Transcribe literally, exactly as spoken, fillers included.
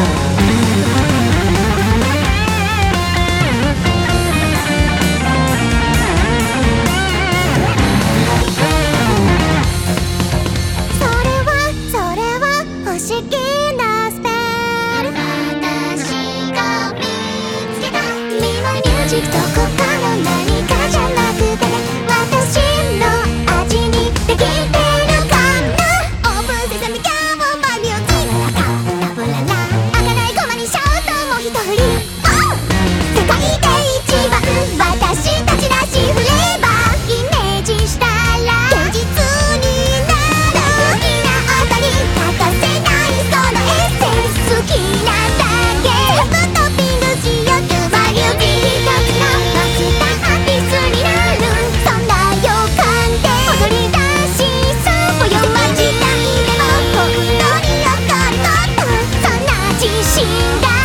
どこかの何かじゃなくて私の味にできてるかな。オープンセサミカモンバイミュージックカラフララ開かないコマにシャウトも一振り。世界で一番私たちらしいフレーバーイメージしたら現実になる。好きなあたり欠かせないそのエッセンス好きなだけ全部トッピングしようとバリュービー死んだ